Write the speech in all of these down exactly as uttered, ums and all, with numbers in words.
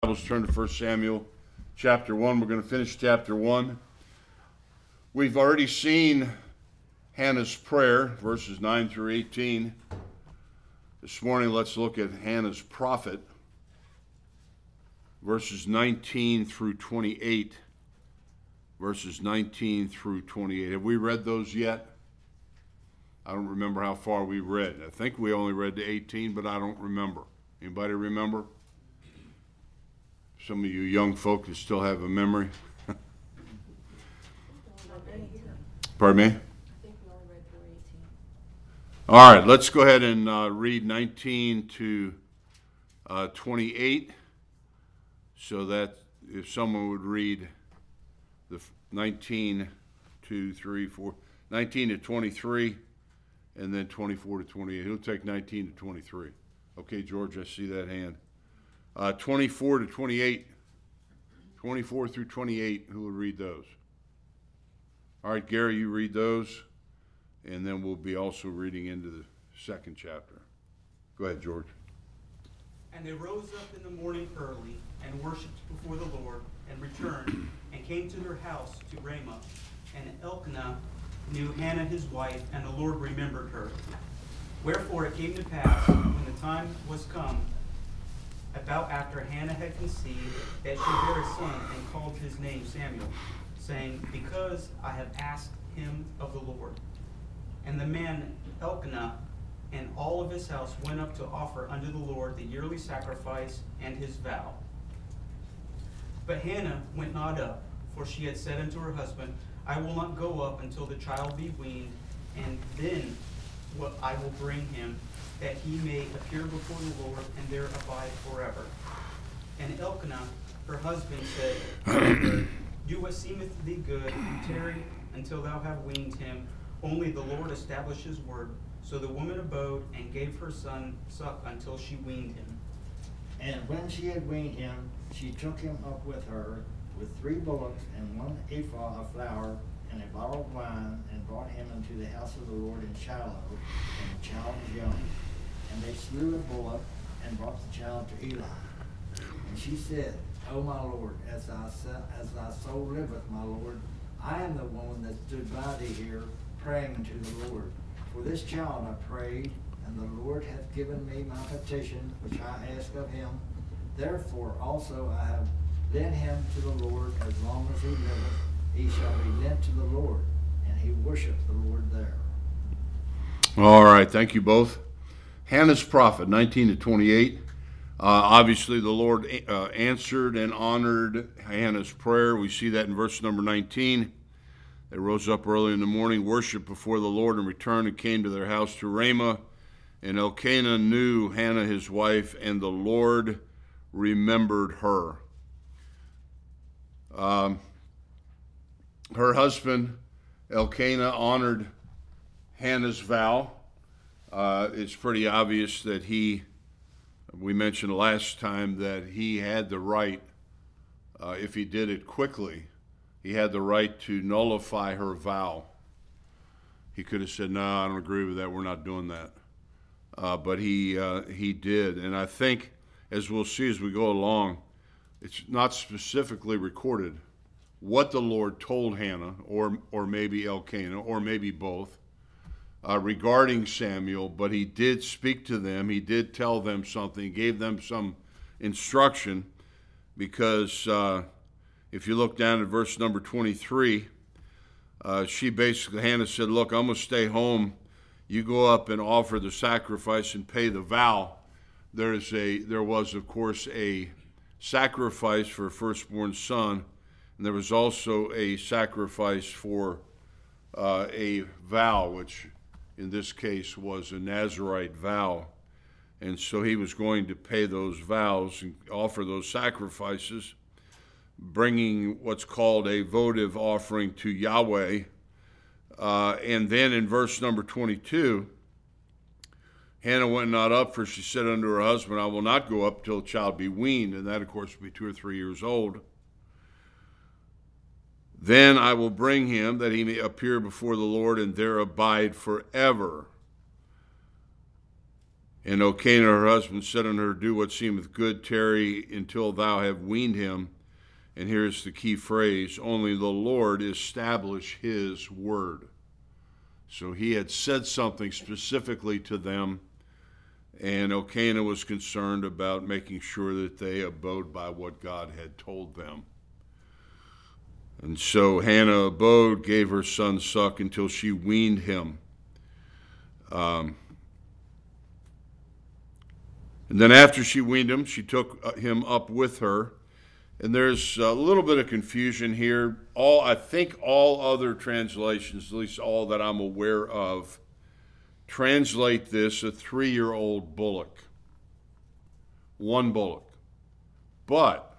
Bibles, turn to First Samuel chapter one. We're going to finish chapter one. We've already seen Hannah's prayer, verses nine through eighteen. This morning, let's look at Hannah's prophet, verses nineteen through twenty-eight. Verses nineteen through twenty-eight. Have we read those yet? I don't remember how far we read. I think we only read to eighteen, but I don't remember. Anybody remember? Some of you young folk that still have a memory. Pardon me? I think we only read through eighteen. All right, let's go ahead and uh, read nineteen to uh, twenty-eight, so that if someone would read the nineteen, two, three, four, nineteen to twenty-three, and then twenty-four to twenty-eight. He'll take nineteen to twenty-three. Okay, George, I see that hand. Uh, twenty-four to twenty-eight, twenty-four through twenty-eight, who will read those? All right, Gary, you read those, and then we'll be also reading into the second chapter. Go ahead, George. And they rose up in the morning early and worshipped before the Lord, and returned, and came to her house to Ramah. And Elkanah knew Hannah his wife, and the Lord remembered her. Wherefore it came to pass, when the time was come, about after Hannah had conceived, that she bare a son, and called his name Samuel, saying, Because I have asked him of the Lord. And the man Elkanah and all of his house went up to offer unto the Lord the yearly sacrifice and his vow. But Hannah went not up, for she had said unto her husband, I will not go up until the child be weaned, and then what I will bring him, that he may appear before the Lord, and there abide forever. And Elkanah, her husband, said unto her, Do what seemeth thee good, and tarry until thou have weaned him. Only the Lord establish his word. So the woman abode, and gave her son suck until she weaned him. And when she had weaned him, she took him up with her, with three bullocks, and one ephah of flour, and a bottle of wine, and brought him into the house of the Lord in Shiloh, and the child was young. And they slew a bullock, and brought the child to Eli. And she said, O my Lord, as thy, as thy soul liveth, my Lord, I am the woman that stood by thee here, praying unto the Lord. For this child I prayed, and the Lord hath given me my petition, which I asked of him. Therefore also I have lent him to the Lord. As long as he liveth, he shall be lent to the Lord. And he worshiped the Lord there. All right, thank you both. Hannah's prophet, nineteen to twenty-eight. Uh, obviously, the Lord uh, answered and honored Hannah's prayer. We see that in verse number nineteen. They rose up early in the morning, worshiped before the Lord, and returned and came to their house to Ramah. And Elkanah knew Hannah his wife, and the Lord remembered her. Um, her husband, Elkanah, honored Hannah's vow. Uh, it's pretty obvious that he, we mentioned last time, that he had the right, uh, if he did it quickly, he had the right to nullify her vow. He could have said, no, I don't agree with that, we're not doing that. Uh, but he uh, he did. And I think, as we'll see as we go along, it's not specifically recorded what the Lord told Hannah, or or maybe Elkanah, or maybe both, uh, regarding Samuel, but he did speak to them. He did tell them something. He gave them some instruction, because uh, if you look down at verse number twenty-three, uh, she basically, Hannah said, look, I'm going to stay home. You go up and offer the sacrifice and pay the vow. There's a, there was, of course, a sacrifice for a firstborn son, and there was also a sacrifice for uh, a vow, which in this case was a Nazirite vow. And so he was going to pay those vows and offer those sacrifices, bringing what's called a votive offering to Yahweh. Uh, and then in verse number twenty-two, Hannah went not up, for she said unto her husband, I will not go up till the child be weaned. And that, of course, will be two or three years old. Then I will bring him, that he may appear before the Lord, and there abide forever. And Elkanah her husband said unto her, Do what seemeth good, tarry until thou have weaned him. And here's the key phrase, only the Lord establish his word. So he had said something specifically to them, and Elkanah was concerned about making sure that they abode by what God had told them. And so Hannah abode, gave her son suck until she weaned him. Um, and then after she weaned him, she took him up with her. And there's a little bit of confusion here. All I think all other translations, at least all that I'm aware of, translate this a three-year-old bullock. One bullock. But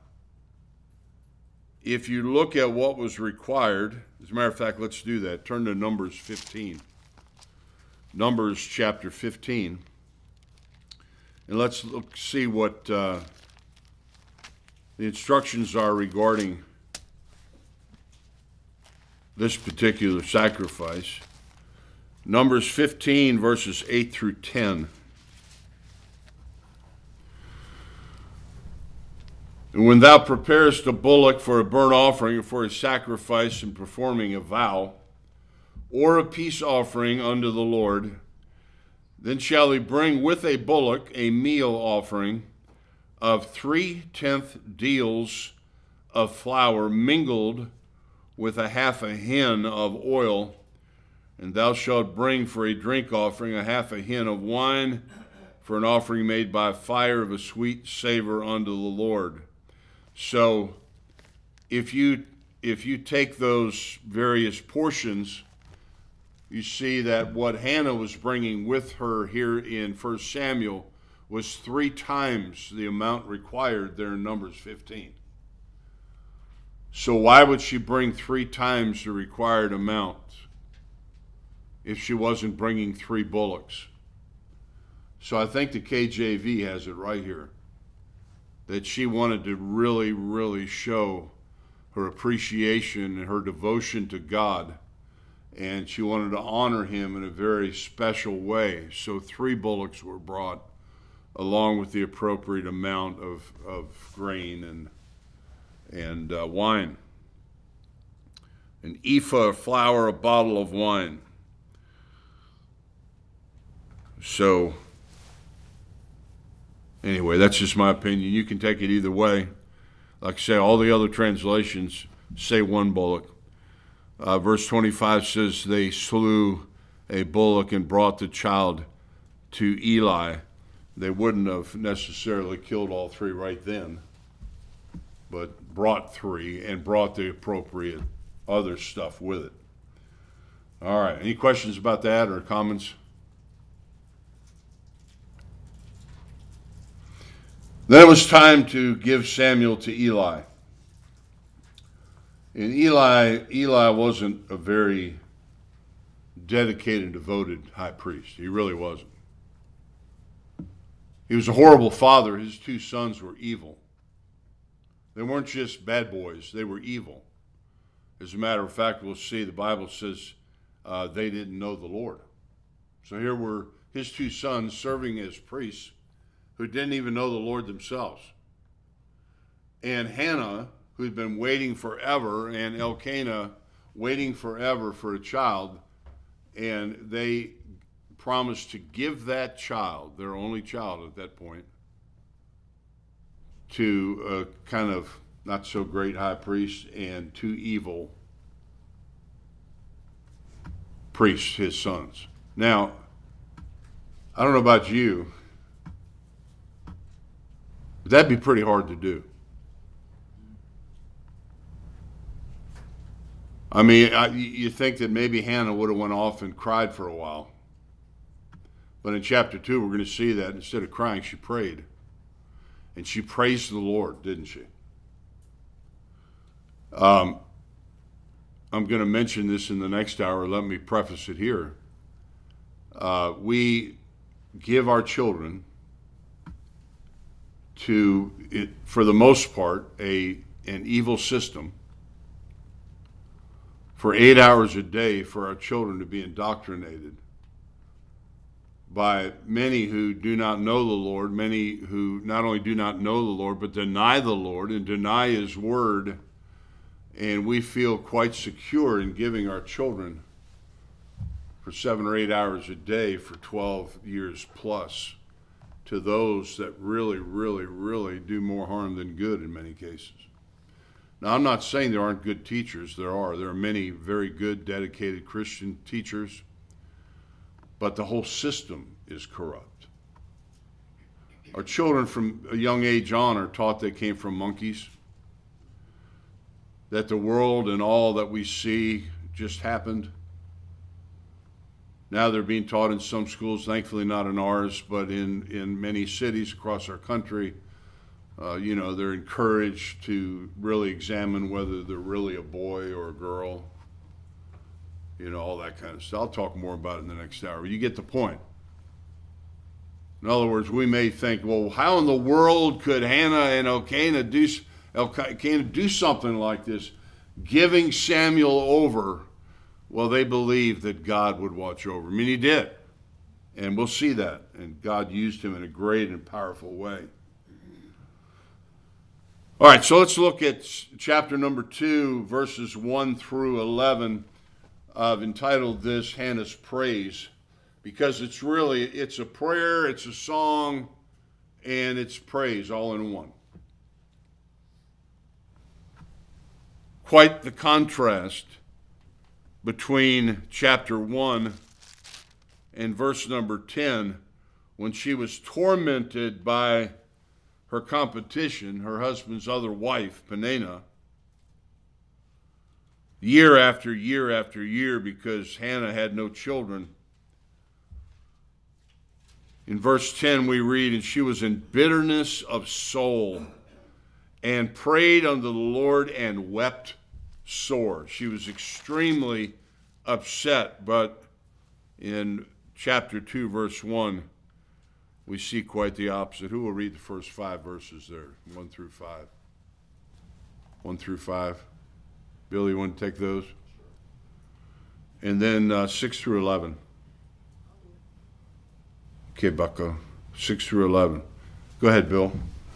if you look at what was required, as a matter of fact, let's do that. Turn to Numbers fifteen. Numbers chapter fifteen. And let's look, see what uh, the instructions are regarding this particular sacrifice. Numbers fifteen, verses eight through ten. And when thou preparest a bullock for a burnt offering or for a sacrifice and performing a vow, or a peace offering unto the Lord, then shall he bring with a bullock a meal offering of three-tenth deals of flour mingled with a half a hin of oil, and thou shalt bring for a drink offering a half a hin of wine for an offering made by fire of a sweet savor unto the Lord. So if you if you take those various portions, you see that what Hannah was bringing with her here in First Samuel was three times the amount required there in Numbers fifteen. So why would she bring three times the required amount if she wasn't bringing three bullocks? So I think the K J V has it right here, that she wanted to really, really show her appreciation and her devotion to God, and she wanted to honor him in a very special way. So three bullocks were brought, along with the appropriate amount of, of grain and and uh, wine. An ephah of flour, a bottle of wine. So, anyway, that's just my opinion. You can take it either way. Like I say, all the other translations say one bullock. Uh, verse twenty-five says, they slew a bullock and brought the child to Eli. They wouldn't have necessarily killed all three right then, but brought three and brought the appropriate other stuff with it. All right, any questions about that or comments? Then it was time to give Samuel to Eli. And Eli, Eli wasn't a very dedicated and devoted high priest. He really wasn't. He was a horrible father. His two sons were evil. They weren't just bad boys, they were evil. As a matter of fact, we'll see the Bible says uh, they didn't know the Lord. So here were his two sons serving as priests who didn't even know the Lord themselves. And Hannah, who'd been waiting forever, and Elkanah waiting forever for a child, and they promised to give that child, their only child at that point, to a kind of not so great high priest and two evil priests, his sons. Now, I don't know about you, but that'd be pretty hard to do. I mean, I, you think that maybe Hannah would have went off and cried for a while. But in chapter two, we're going to see that instead of crying, she prayed. And she praised the Lord, didn't she? Um, I'm going to mention this in the next hour. Let me preface it here. Uh, we give our children to, it, for the most part, a an evil system for eight hours a day for our children to be indoctrinated by many who do not know the Lord, many who not only do not know the Lord, but deny the Lord and deny his word. And we feel quite secure in giving our children for seven or eight hours a day for twelve years plus to those that really, really, really do more harm than good in many cases. Now, I'm not saying there aren't good teachers. There are. There are many very good, dedicated Christian teachers, but the whole system is corrupt. Our children from a young age on are taught they came from monkeys, that the world and all that we see just happened. Now they're being taught in some schools, thankfully not in ours, but in, in many cities across our country, uh, you know, they're encouraged to really examine whether they're really a boy or a girl, you know, all that kind of stuff. I'll talk more about it in the next hour. You get the point. In other words, we may think, well, how in the world could Hannah and Elkanah do, Elkanah do something like this, giving Samuel over? Well, they believed that God would watch over him, and he did. And we'll see that. And God used him in a great and powerful way. All right, so let's look at chapter number two, verses one through eleven. I've entitled this Hannah's Praise, because it's really, it's a prayer, it's a song, and it's praise all in one. Quite the contrast between chapter one and verse number ten, when she was tormented by her competition, her husband's other wife, Peninnah, year after year after year, because Hannah had no children. In verse ten we read, and she was in bitterness of soul, and prayed unto the Lord, and wept sore. She was extremely upset, but in chapter two, verse one, we see quite the opposite. Who will read the first five verses there? One through five. One through five. Bill, you want to take those? And then uh, six through eleven. Okay, Bucko. Six through eleven. Go ahead, Bill.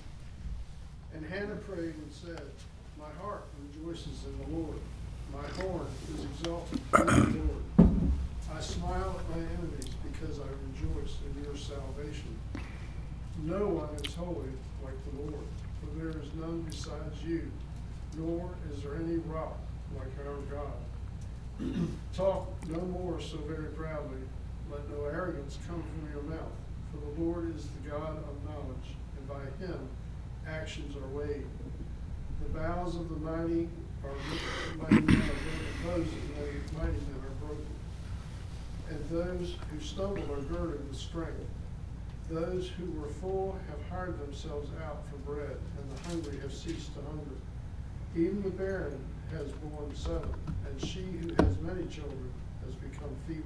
And Hannah prayed and said, my heart rejoices in the Lord. My horn is exalted in the Lord. I smile at my enemies because I rejoice in your salvation. No one is holy like the Lord, for there is none besides you, nor is there any rock like our God. Talk no more so very proudly. Let no arrogance come from your mouth. For the Lord is the God of knowledge, and by him actions are weighed. The bows of the mighty are mighty men are broken, those of the mighty men are broken. And those who stumble are girded with strength. Those who were full have hired themselves out for bread, and the hungry have ceased to hunger. Even the barren has borne seven, and she who has many children has become feeble.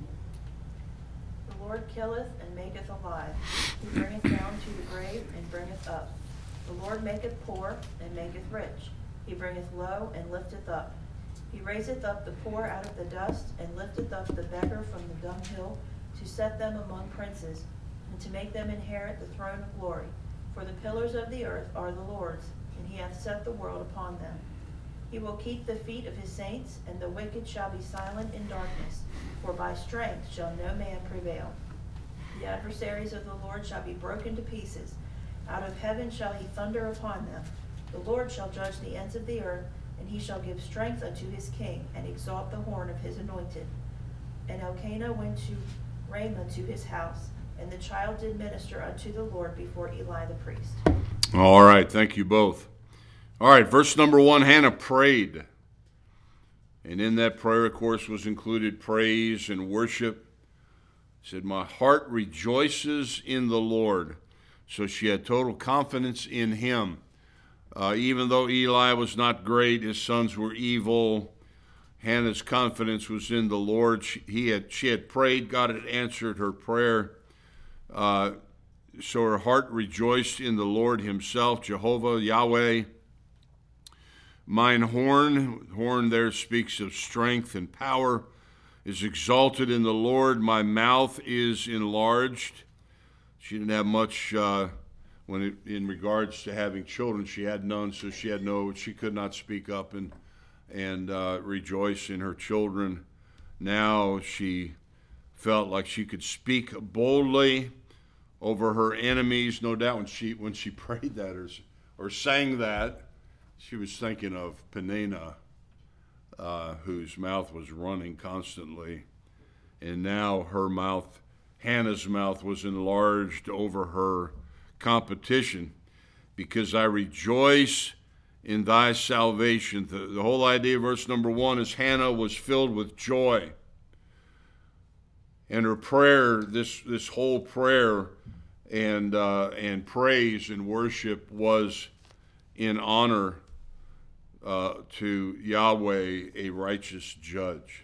The Lord killeth and maketh alive. He bringeth down to the grave and bringeth up. The Lord maketh poor and maketh rich. He bringeth low and lifteth up. He raiseth up the poor out of the dust, and lifteth up the beggar from the dunghill, to set them among princes, and to make them inherit the throne of glory. For the pillars of the earth are the Lord's, and he hath set the world upon them. He will keep the feet of his saints, and the wicked shall be silent in darkness, for by strength shall no man prevail. The adversaries of the Lord shall be broken to pieces. Out of heaven shall he thunder upon them. The Lord shall judge the ends of the earth, and he shall give strength unto his king, and exalt the horn of his anointed. And Elkanah went to Ramah to his house, and the child did minister unto the Lord before Eli the priest. All right, thank you both. All right, verse number one, Hannah prayed. And in that prayer, of course, was included praise and worship. She said, my heart rejoices in the Lord. So she had total confidence in him. Uh, even though Eli was not great, his sons were evil, Hannah's confidence was in the Lord. She, he had, she had prayed, God had answered her prayer. Uh, so her heart rejoiced in the Lord himself, Jehovah, Yahweh. Mine horn, horn there speaks of strength and power. is exalted in the Lord. My mouth is enlarged. She didn't have much uh, when it, in regards to having children. She had none, so she had no. She could not speak up and and uh, rejoice in her children. Now she felt like she could speak boldly over her enemies. No doubt when she when she prayed that or or sang that, she was thinking of Peninnah, uh, whose mouth was running constantly, and now her mouth, Hannah's mouth, was enlarged over her competition, because I rejoice in thy salvation. The, the whole idea of verse number one is Hannah was filled with joy. And her prayer, this this whole prayer and uh, and praise and worship was in honor uh, to Yahweh, a righteous judge.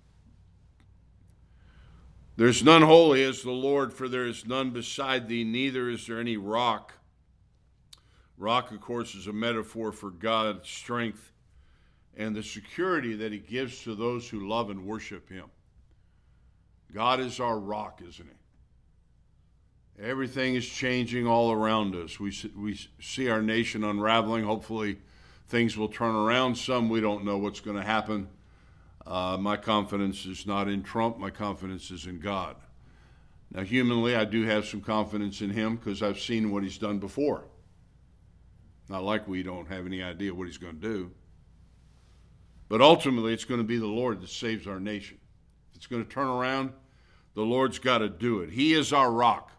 There's none holy as the Lord, for there is none beside thee, neither is there any rock. Rock, of course, is a metaphor for God's strength and the security that he gives to those who love and worship him. God is our rock, isn't he? Everything is changing all around us. We see, we see our nation unraveling. Hopefully things will turn around some. We don't know what's going to happen. Uh, my confidence is not in Trump. My confidence is in God. Now, humanly, I do have some confidence in him because I've seen what he's done before. Not like we don't have any idea what he's going to do. But ultimately, it's going to be the Lord that saves our nation. If it's going to turn around, the Lord's got to do it. He is our rock.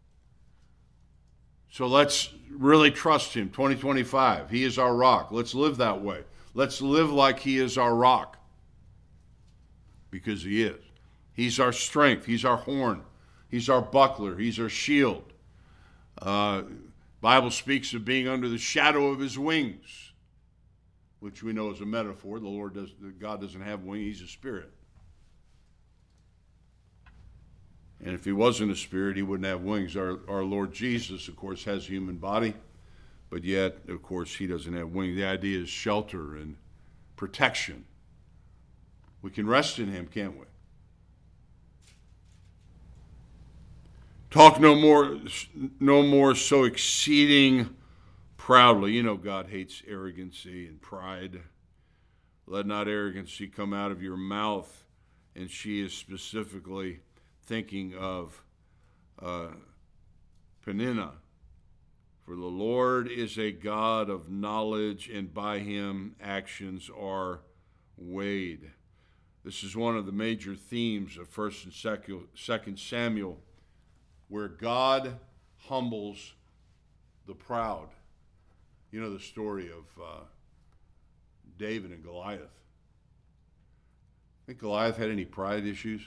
So let's really trust him. twenty twenty-five, he is our rock. Let's live that way. Let's live like he is our rock. Because he is. He's our strength. He's our horn. He's our buckler. He's our shield. Uh, Bible speaks of being under the shadow of his wings, which we know is a metaphor. The Lord does, God doesn't have wings. He's a spirit. And if he wasn't a spirit, he wouldn't have wings. Our, our Lord Jesus, of course, has a human body, but yet, of course, he doesn't have wings. The idea is shelter and protection. We can rest in him, can't we? Talk no more, no more so exceeding proudly. You know God hates arrogancy and pride. Let not arrogancy come out of your mouth. And she is specifically thinking of uh, Peninnah. For the Lord is a God of knowledge, and by him actions are weighed. This is one of the major themes of First and Second Samuel, where God humbles the proud. You know the story of uh, David and Goliath. Think Goliath had any pride issues?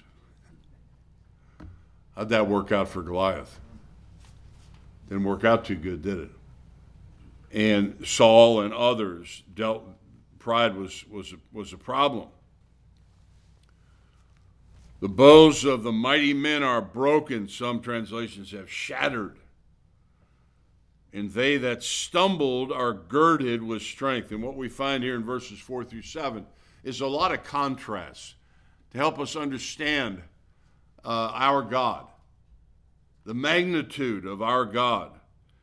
How'd that work out for Goliath? Didn't work out too good, did it? And Saul and others dealt, pride was, was, was a problem. The bows of the mighty men are broken, some translations have shattered. And they that stumbled are girded with strength. And what we find here in verses four through seven is a lot of contrast to help us understand uh, our God, the magnitude of our God.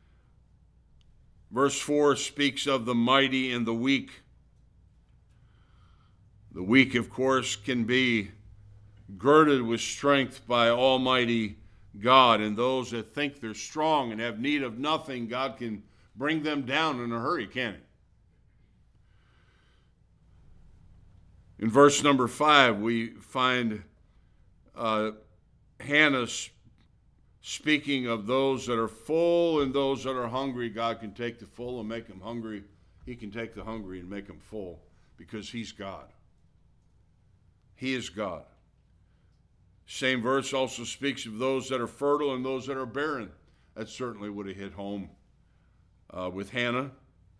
Verse four speaks of the mighty and the weak. The weak, of course, can be girded with strength by Almighty God, and those that think they're strong and have need of nothing, God can bring them down in a hurry, can't he? In verse number five, we find uh, Hannah speaking of those that are full and those that are hungry. God can take the full and make them hungry. He can take the hungry and make them full because he's God. He is God. Same verse also speaks of those that are fertile and those that are barren. That certainly would have hit home uh, with Hannah.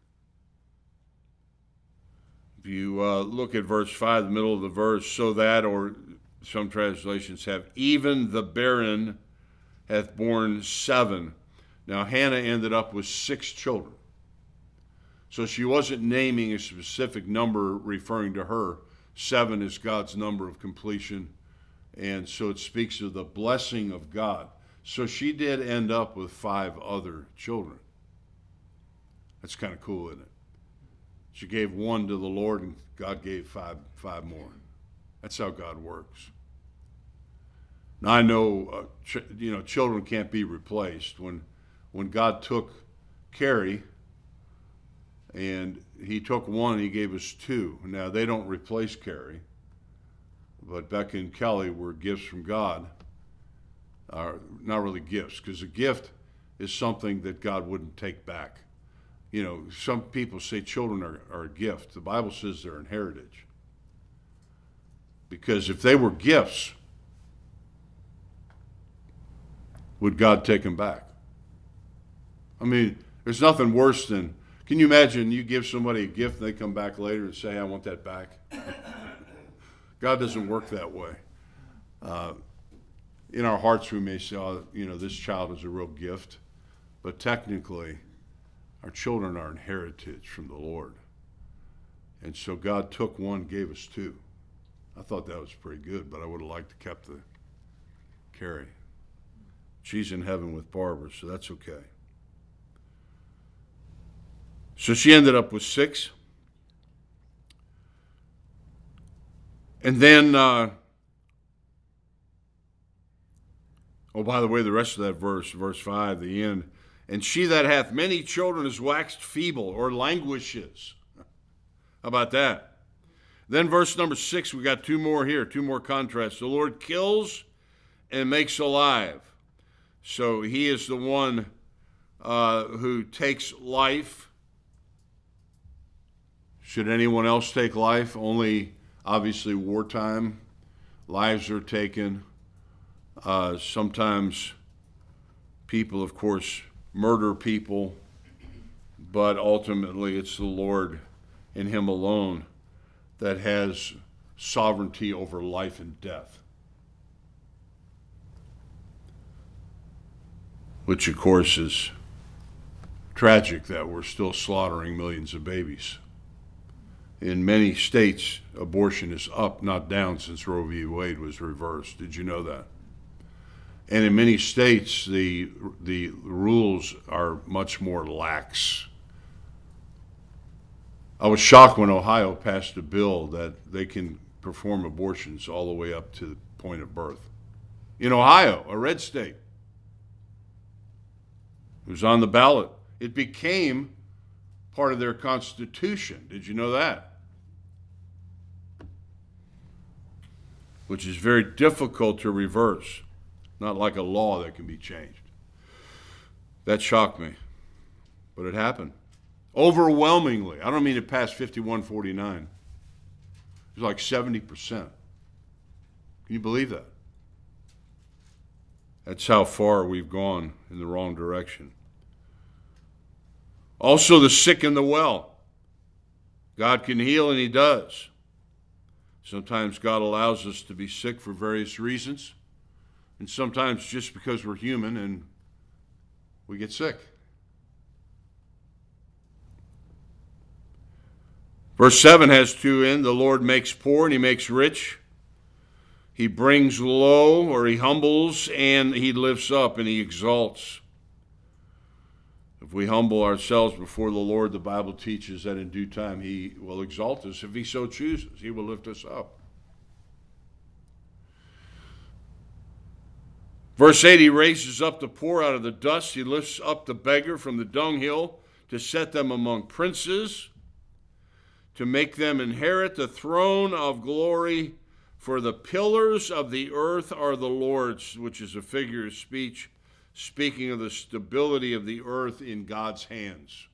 If you uh, look at verse five, the middle of the verse, so that, or some translations have, even the barren hath borne seven. Now Hannah ended up with six children. So she wasn't naming a specific number referring to her. Seven is God's number of completion. And so it speaks of the blessing of God. So she did end up with five other children. That's kind of cool, isn't it? She gave one to the Lord, and God gave five, five more. That's how God works. Now I know, uh, ch- you know, children can't be replaced. When, when God took Carrie, and He took one, He gave us two. Now they don't replace Carrie, but Becca and Kelly were gifts from God. Uh, not really gifts, because a gift is something that God wouldn't take back. You know, some people say children are, are a gift. The Bible says they're an heritage. Because if they were gifts, would God take them back? I mean, there's nothing worse than, can you imagine you give somebody a gift and they come back later and say, I want that back? God doesn't work that way. Uh, in our hearts we may say, oh, you know, this child is a real gift. But technically, our children are an heritage from the Lord. And so God took one, gave us two. I thought that was pretty good, but I would have liked to kept the Carrie. She's in heaven with Barbara, so that's okay. So she ended up with six. And then, uh, oh, by the way, the rest of that verse, verse five, the end. And she that hath many children is waxed feeble or languishes. How about that? Then verse number six, we got two more here, two more contrasts. The Lord kills and makes alive. So He is the one uh, who takes life. Should anyone else take life? Only, obviously, wartime. Lives are taken. Uh, sometimes people, of course, murder people, but ultimately it's the Lord and Him alone that has sovereignty over life and death. Which, of course, is tragic that we're still slaughtering millions of babies. In many states, abortion is up, not down, since Roe v. Wade was reversed. Did you know that? And in many states, the the rules are much more lax. I was shocked when Ohio passed a bill that they can perform abortions all the way up to the point of birth. In Ohio, a red state. It was on the ballot. It became part of their constitution. Did you know that? Which is very difficult to reverse. Not like a law that can be changed. That shocked me. But it happened. Overwhelmingly. I don't mean it passed fifty-one forty-nine. It was like seventy percent. Can you believe that? That's how far we've gone in the wrong direction. Also, the sick and the well. God can heal, and He does. Sometimes God allows us to be sick for various reasons. And sometimes just because we're human and we get sick. Verse seven has two in. The Lord makes poor and He makes rich. He brings low, or He humbles, and He lifts up and He exalts. If we humble ourselves before the Lord, the Bible teaches that in due time He will exalt us. If He so chooses, He will lift us up. Verse eight, He raises up the poor out of the dust. He lifts up the beggar from the dunghill to set them among princes, to make them inherit the throne of glory. For the pillars of the earth are the Lord's, which is a figure of speech, speaking of the stability of the earth in God's hands.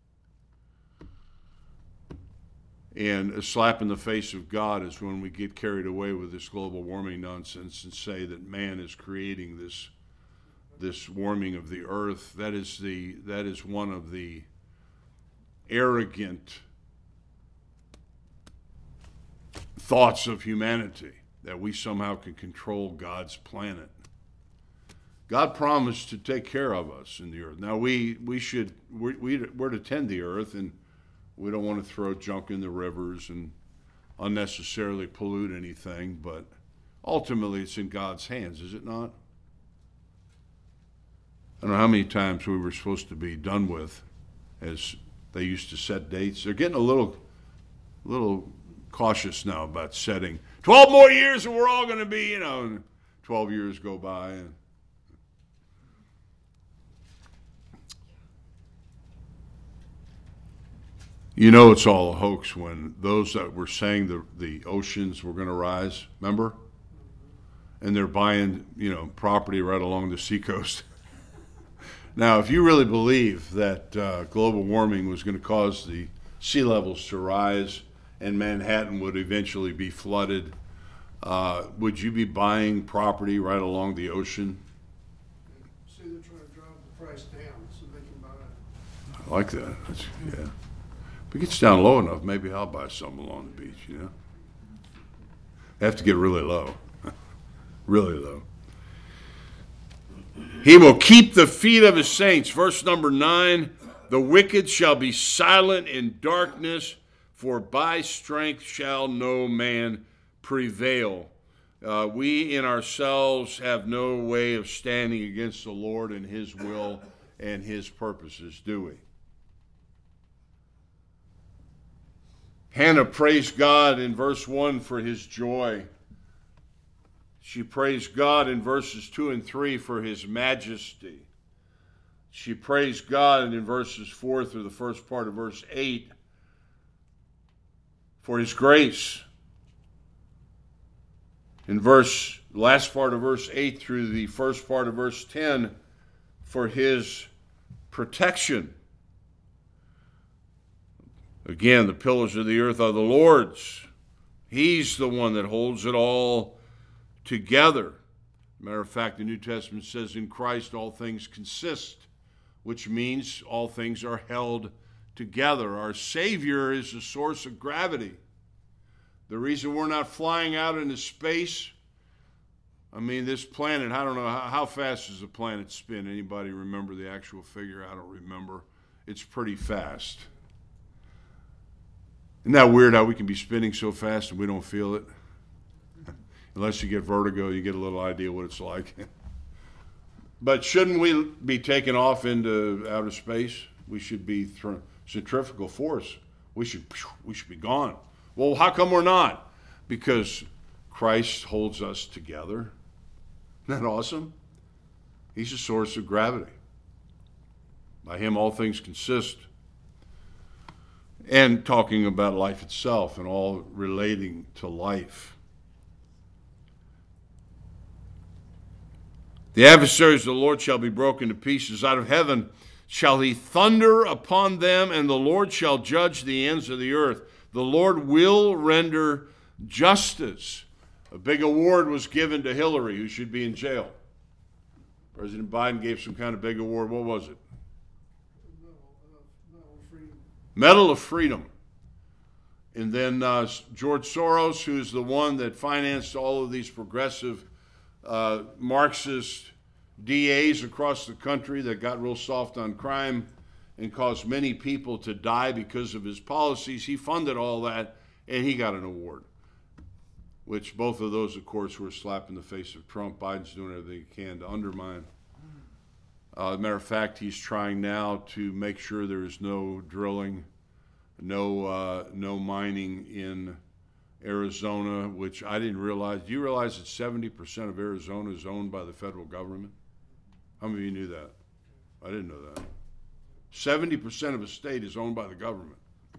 And a slap in the face of God is when we get carried away with this global warming nonsense and say that man is creating this this warming of the earth. That is the that is one of the arrogant thoughts of humanity, that we somehow can control God's planet. God promised to take care of us in the earth. Now we we should we, we we're to tend the earth, and we don't want to throw junk in the rivers and unnecessarily pollute anything, but ultimately it's in God's hands, is it not? I don't know how many times we were supposed to be done with, as they used to set dates. They're getting a little, little cautious now about setting twelve more years and we're all going to be, you know, and twelve years go by. And you know it's all a hoax when those that were saying the, the oceans were going to rise, remember? And they're buying, you know, property right along the seacoast. Now, if you really believe that uh, global warming was going to cause the sea levels to rise and Manhattan would eventually be flooded, uh, would you be buying property right along the ocean? See, they're trying to drive the price down so they can buy it. I like that. That's, yeah. If it gets down low enough, maybe I'll buy something along the beach, you know? They have to get really low. Really low. He will keep the feet of his saints. Verse number nine, the wicked shall be silent in darkness, for by strength shall no man prevail. Uh, we in ourselves have no way of standing against the Lord and his will and his purposes, do we? Hannah praised God in verse one for his joy. She praised God in verses two and three for his majesty. She praised God in verses four through the first part of verse eight for his grace. In verse last part of verse eight through the first part of verse ten for his protection. Again, the pillars of the earth are the Lord's. He's the one that holds it all together. Matter of fact, the New Testament says in Christ all things consist, which means all things are held together. Our Savior is the source of gravity. The reason we're not flying out into space, I mean, this planet, I don't know, how, how fast does the planet spin? Anybody remember the actual figure? I don't remember. It's pretty fast. Isn't that weird how we can be spinning so fast and we don't feel it? Unless you get vertigo, you get a little idea what it's like. But shouldn't we be taken off into outer space? We should be through centrifugal force. We should, we should be gone. Well, how come we're not? Because Christ holds us together. Isn't that awesome? He's a source of gravity. By him all things consist. And talking about life itself and all relating to life. The adversaries of the Lord shall be broken to pieces. Out of heaven shall he thunder upon them, and the Lord shall judge the ends of the earth. The Lord will render justice. A big award was given to Hillary, who should be in jail. President Biden gave some kind of big award. What was it? Medal of, Medal of Freedom. Medal of Freedom. And then uh, George Soros, who's the one that financed all of these progressive Uh, Marxist D As across the country that got real soft on crime and caused many people to die because of his policies. He funded all that, and he got an award, which both of those, of course, were a slap in the face of Trump. Biden's doing everything he can to undermine. Uh, as a matter of fact, he's trying now to make sure there is no drilling, no uh, no mining in Arizona, which I didn't realize. Do you realize that seventy percent of Arizona is owned by the federal government? How many of you knew that? I didn't know that. seventy percent of a state is owned by the government.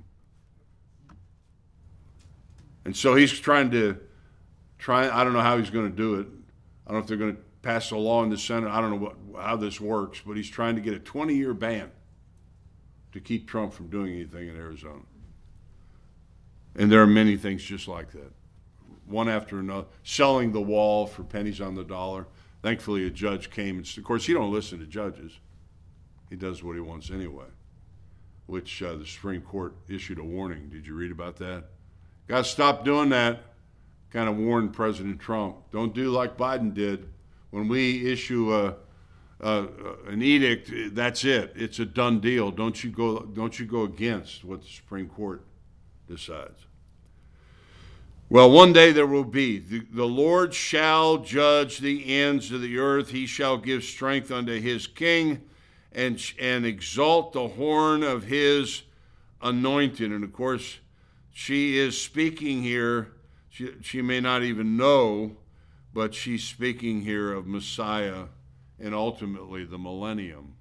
And so he's trying to, try. I don't know how he's going to do it. I don't know if they're going to pass a law in the Senate. I don't know what, how this works, but he's trying to get a twenty-year ban to keep Trump from doing anything in Arizona. And there are many things just like that, one after another. Selling the wall for pennies on the dollar. Thankfully, a judge came. And, of course, he don't listen to judges. He does what he wants anyway, which uh, the Supreme Court issued a warning. Did you read about that? Got to stop doing that. Kind of warned President Trump. Don't do like Biden did. When we issue a, a, an edict, that's it. It's a done deal. Don't you go, don't you go against what the Supreme Court decides. Well, one day there will be. The, the Lord shall judge the ends of the earth. He shall give strength unto his king and, and exalt the horn of his anointed. And of course, she is speaking here. She, she may not even know, but she's speaking here of Messiah and ultimately the millennium.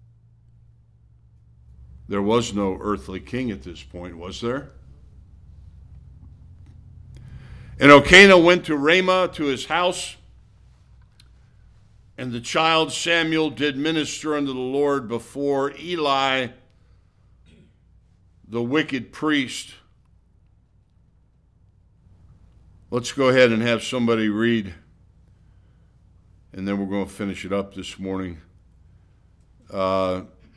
There was no earthly king at this point, was there? And Elkanah went to Ramah to his house, and the child Samuel did minister unto the Lord before Eli, the wicked priest. Let's go ahead and have somebody read, and then we're going to finish it up this morning. Uh,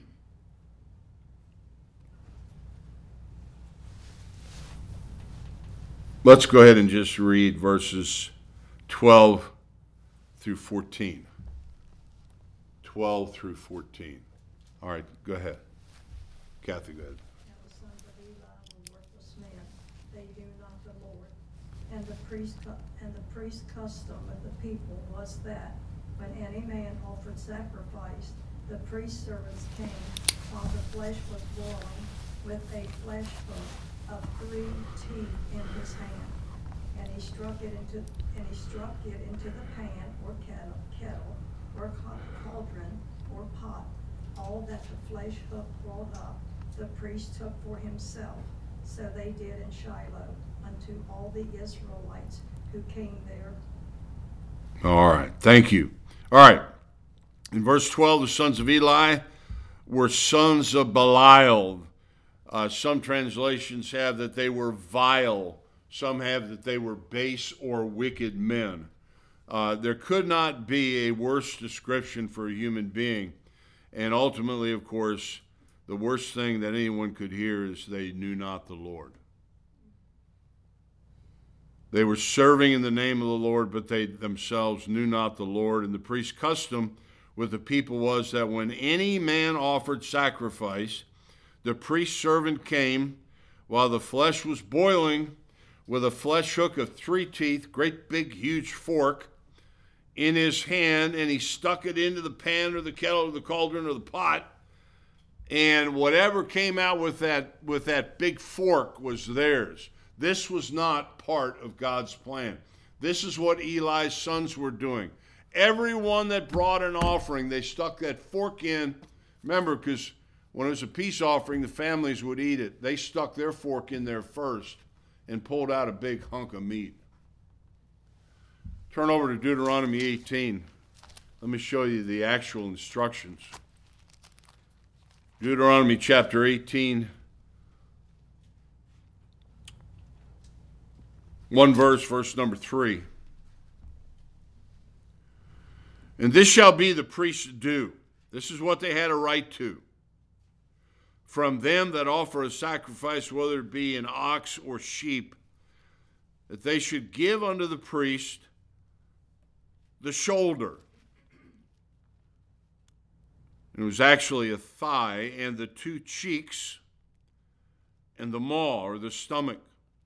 let's go ahead and just read verses twelve through fourteen. twelve through fourteen. All right, go ahead. Kathy, go ahead. And the sons of Eli were worthless men, they knew not the Lord. And the priest cu- and the priest custom of the people was that when any man offered sacrifice, the priest's servants came while the flesh was boiling, with a flesh hook of three teeth in his hand, and he struck it into and he struck it into the pan or kettle, kettle or cauldron or pot. All that the flesh hook brought up, the priest took for himself. So they did in Shiloh unto all the Israelites who came there. All right, thank you. All right, in verse twelve, the sons of Eli were sons of Belial. Uh, some translations have that they were vile. Some have that they were base or wicked men. Uh, there could not be a worse description for a human being. And ultimately, of course, the worst thing that anyone could hear is they knew not the Lord. They were serving in the name of the Lord, but they themselves knew not the Lord. And the priest's custom with the people was that when any man offered sacrifice, the priest's servant came while the flesh was boiling with a flesh hook of three teeth, great big huge fork, in his hand, and he stuck it into the pan or the kettle or the cauldron or the pot, and whatever came out with that with that big fork was theirs. This was not part of God's plan. This is what Eli's sons were doing. Everyone that brought an offering, they stuck that fork in. Remember, because when it was a peace offering, the families would eat it. They stuck their fork in there first and pulled out a big hunk of meat. Turn over to Deuteronomy eighteen. Let me show you the actual instructions. Deuteronomy chapter eighteen. One verse, verse number three. And this shall be the priest's due. This is what they had a right to. From them that offer a sacrifice, whether it be an ox or sheep, that they should give unto the priest the shoulder. It was actually a thigh, and the two cheeks, and the maw, or the stomach.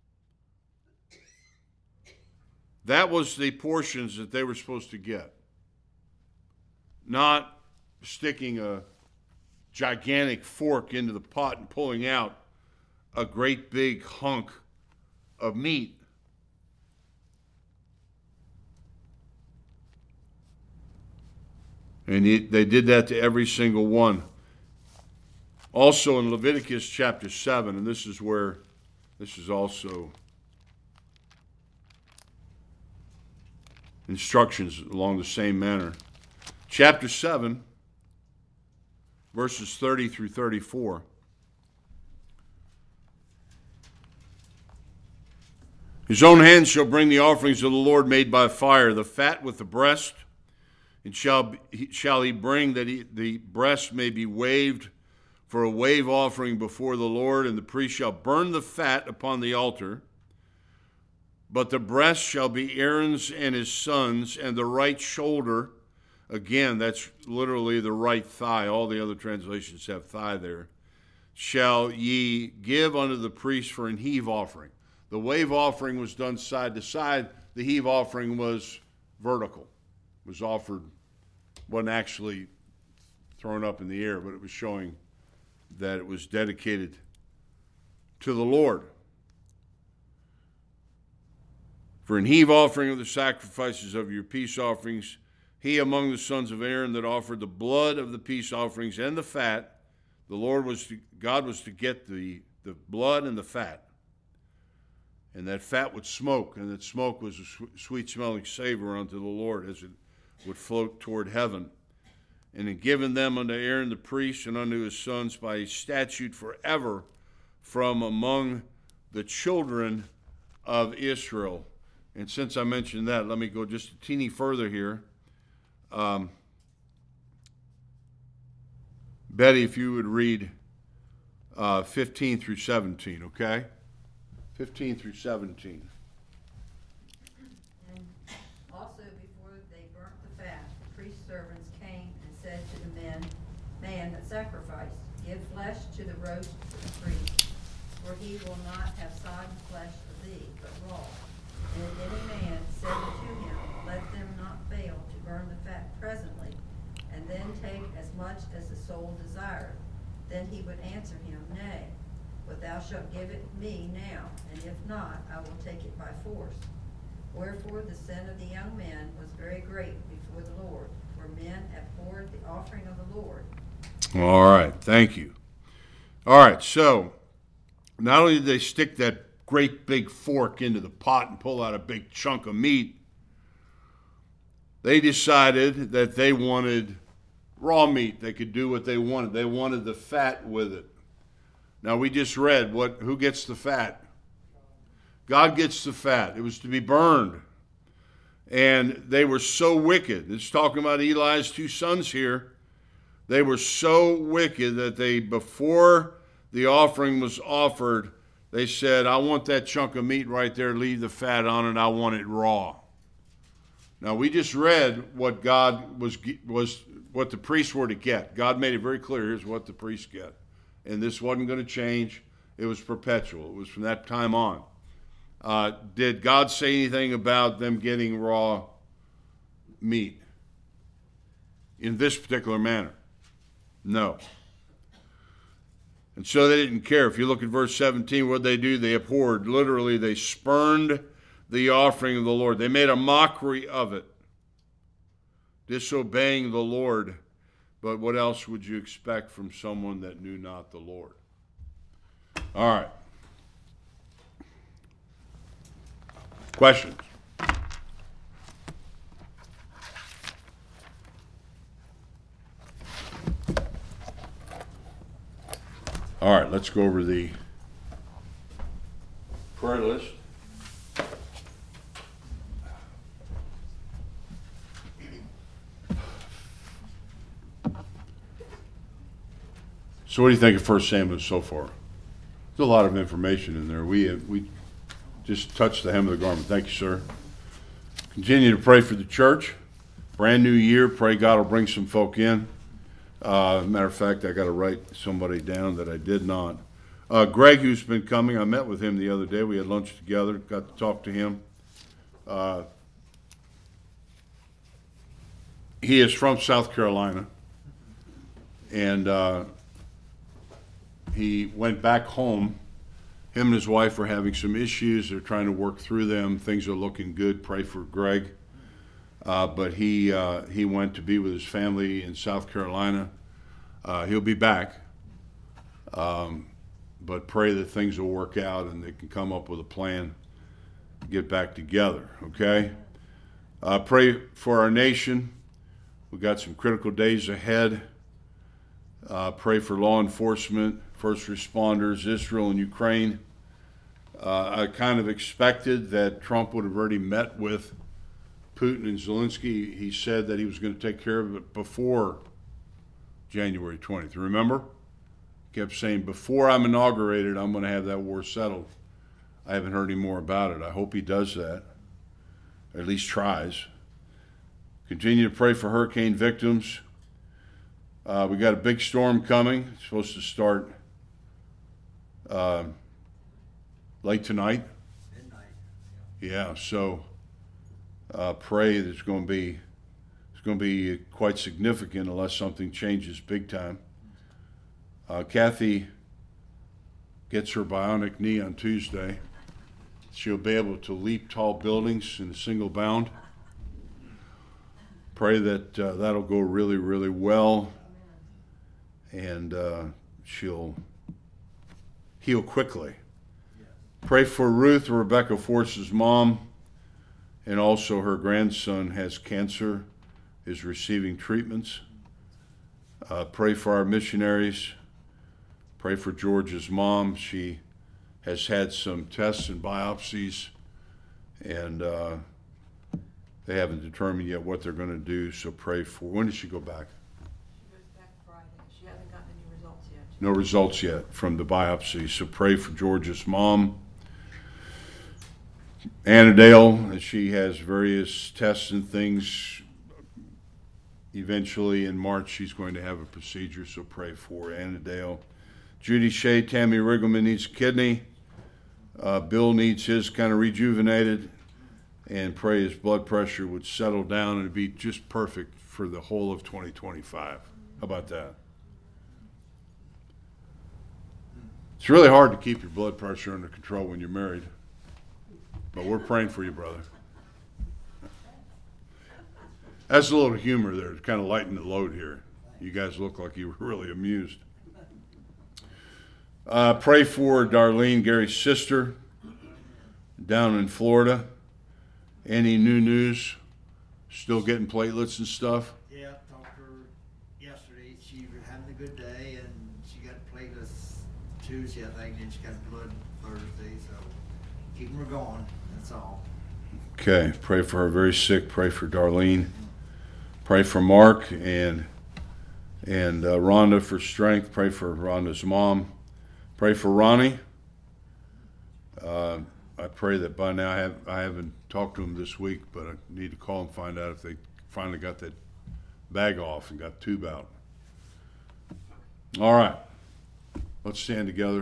That was the portions that they were supposed to get. Not sticking a gigantic fork into the pot and pulling out a great big hunk of meat. And he, they did that to every single one. Also in Leviticus chapter seven, and this is where, this is also instructions along the same manner. Chapter seven, verses thirty through thirty-four. His own hand shall bring the offerings of the Lord made by fire, the fat with the breast, and shall, shall he bring that he, the breast may be waved for a wave offering before the Lord, and the priest shall burn the fat upon the altar. But the breast shall be Aaron's and his sons, and the right shoulder, again, that's literally the right thigh. All the other translations have thigh there. Shall ye give unto the priest for an heave offering. The wave offering was done side to side. The heave offering was vertical. It was offered, wasn't actually thrown up in the air, but it was showing that it was dedicated to the Lord. For an heave offering of the sacrifices of your peace offerings, he among the sons of Aaron that offered the blood of the peace offerings and the fat, the Lord was to, God was to get the, the blood and the fat. And that fat would smoke, and that smoke was a sweet-smelling savor unto the Lord as it would float toward heaven. And in giving them unto Aaron the priest and unto his sons by a statute forever from among the children of Israel. And since I mentioned that, let me go just a teeny further here. Um, Betty, if you would read uh, fifteen through seventeen, okay? fifteen through seventeen. And also before they burnt the fat, the priest's servants came and said to the men, man that sacrificed, give flesh to the roast to the priest, for he will not have sodden flesh of thee, but raw. And if any man said unto him, let them not fail to burn the fat presently, and then take as much as the soul desireth, then he would answer him, nay, but thou shalt give it me now, and if not, I will take it by force. Wherefore the sin of the young men was very great before the Lord, for men abhorred the offering of the Lord. All right, thank you. All right, so not only did they stick that great big fork into the pot and pull out a big chunk of meat, they decided that they wanted raw meat. They could do what they wanted. They wanted the fat with it. Now, we just read what who gets the fat? God gets the fat. It was to be burned. And they were so wicked. It's talking about Eli's two sons here. They were so wicked that they, before the offering was offered, they said, I want that chunk of meat right there, leave the fat on it, I want it raw. Now, we just read what God was, was what the priests were to get. God made it very clear, here's what the priests get. And this wasn't going to change. It was perpetual. It was from that time on. Uh, did God say anything about them getting raw meat in this particular manner? No. And so they didn't care. If you look at verse seventeen, what did they do? They abhorred. Literally, they spurned the offering of the Lord. They made a mockery of it, disobeying the Lord. But what else would you expect from someone that knew not the Lord? All right. Questions? All right, let's go over the prayer list. So what do you think of First Samuel so far? There's a lot of information in there. We we just touched the hem of the garment. Thank you, sir. Continue to pray for the church. Brand new year. Pray God will bring some folk in. Uh, matter of fact, I got to write somebody down that I did not. Uh, Greg, who's been coming, I met with him the other day. We had lunch together. Got to talk to him. Uh, he is from South Carolina, and uh, he went back home. Him and his wife are having some issues. They're trying to work through them. Things are looking good. Pray for Greg. Uh, but he uh, he went to be with his family in South Carolina. Uh, he'll be back. Um, but pray that things will work out and they can come up with a plan to get back together, okay? Uh, pray for our nation. We've got some critical days ahead. Uh, pray for law enforcement, first responders, Israel and Ukraine. Uh, I kind of expected that Trump would have already met with Putin and Zelensky. He said that he was going to take care of it before January twentieth. Remember? He kept saying, before I'm inaugurated, I'm going to have that war settled. I haven't heard any more about it. I hope he does that, or at least tries. Continue to pray for hurricane victims. Uh, we got a big storm coming. It's supposed to start uh, late tonight. Yeah, so uh, pray that it's going to be it's going to be quite significant unless something changes big time. Uh, Kathy gets her bionic knee on Tuesday. She'll be able to leap tall buildings in a single bound. Pray that uh, that'll go really, really well, and uh, she'll heal quickly. Pray for Ruth, Rebecca Force's mom, and also her grandson has cancer, is receiving treatments. Uh, pray for our missionaries. Pray for George's mom. She has had some tests and biopsies, and uh, they haven't determined yet what they're going to do, so pray for. When does she go back? She goes back Friday. She hasn't gotten any results yet. No results yet from the biopsy, so pray for George's mom. Annadale, she has various tests and things. Eventually in March she's going to have a procedure, so pray for Annadale. Judy Shea, Tammy Riggleman needs a kidney. Uh, Bill needs his kind of rejuvenated, and pray his blood pressure would settle down and be just perfect for the whole of twenty twenty-five. How about that? It's really hard to keep your blood pressure under control when you're married, but we're praying for you, brother. That's a little humor there to kind of lighten the load here. You guys look like you were really amused. Uh, pray for Darlene, Gary's sister, down in Florida. Any new news? Still getting platelets and stuff? Yeah, talked to her yesterday. She was having a good day, and she got platelets Tuesday, I think, and she got blood Thursday, so keeping her going, that's all. Okay, pray for her very sick. Pray for Darlene. Pray for Mark and and uh, Rhonda for strength. Pray for Rhonda's mom. Pray for Ronnie. Uh, I pray that by now I, have, I haven't talked to him this week, but I need to call and find out if they finally got that bag off and got the tube out. All right, let's stand together.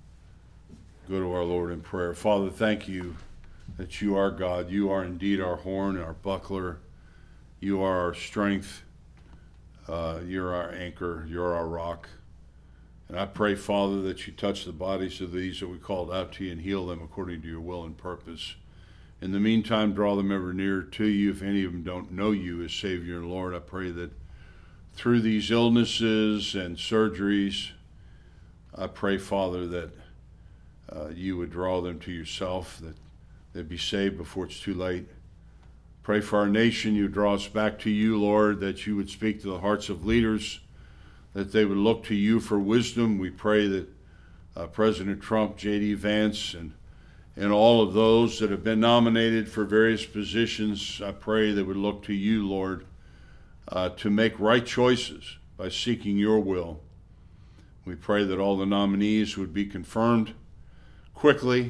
Go to our Lord in prayer. Father, thank you that you are God. You are indeed our horn, our buckler. You are our strength. Uh, you're our anchor. You're our rock. And I pray, Father, that you touch the bodies of these that we called out to you and heal them according to your will and purpose. In the meantime, draw them ever nearer to you. If any of them don't know you as Savior and Lord, I pray that through these illnesses and surgeries, I pray, Father, that uh, you would draw them to yourself, that they'd be saved before it's too late. Pray for our nation. You draw us back to you, Lord, that you would speak to the hearts of leaders, that they would look to you for wisdom. We pray that uh, President Trump, J D Vance, and and all of those that have been nominated for various positions, I pray they would look to you, Lord, uh, to make right choices by seeking your will. We pray that all the nominees would be confirmed quickly,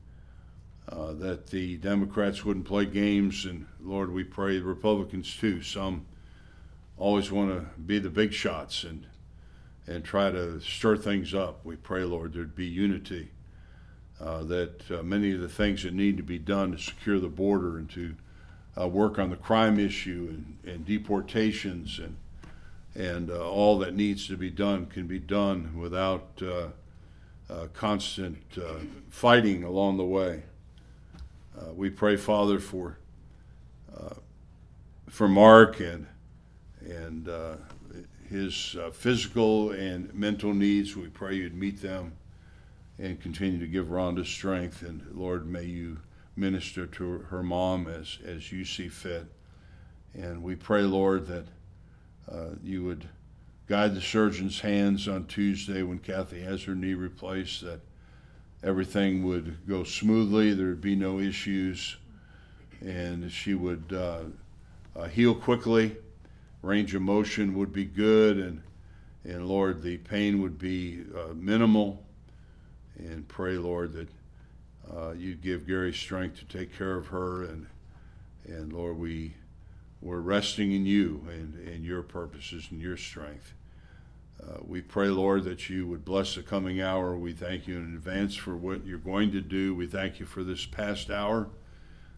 uh, that the Democrats wouldn't play games, and Lord, we pray the Republicans too. Some always want to be the big shots and and try to stir things up. We pray, Lord, there'd be unity, uh, that uh, many of the things that need to be done to secure the border and to uh, work on the crime issue and, and deportations and and uh, all that needs to be done can be done without uh, uh, constant uh, fighting along the way. Uh, we pray, Father, for uh, for Mark and and uh, his uh, physical and mental needs. We pray you'd meet them and continue to give Rhonda strength. And Lord, may you minister to her mom as, as you see fit. And we pray, Lord, that uh, you would guide the surgeon's hands on Tuesday when Kathy has her knee replaced, that everything would go smoothly, there would be no issues, and she would uh, uh, heal quickly. Range of motion would be good, and and Lord, the pain would be uh, minimal. And pray, Lord, that uh, you'd give Gary strength to take care of her, and and Lord, we we're resting in you and, and your purposes and your strength. Uh, we pray, Lord, that you would bless the coming hour. We thank you in advance for what you're going to do. We thank you for this past hour.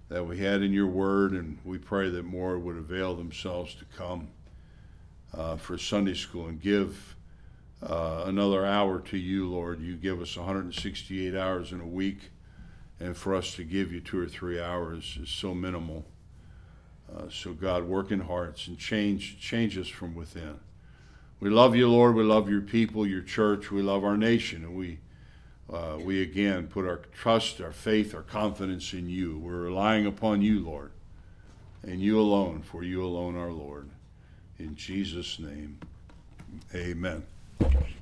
that we had in your word, and we pray that more would avail themselves to come uh, for Sunday school and give uh, another hour to you, Lord. You give us one hundred sixty-eight hours in a week, and for us to give you two or three hours is so minimal. Uh, so God, work in hearts and change, change us from within. We love you, Lord. We love your people, your church. We love our nation, and we Uh, we again put our trust, our faith, our confidence in you. We're relying upon you, Lord, and you alone, for you alone our Lord. In Jesus' name, amen.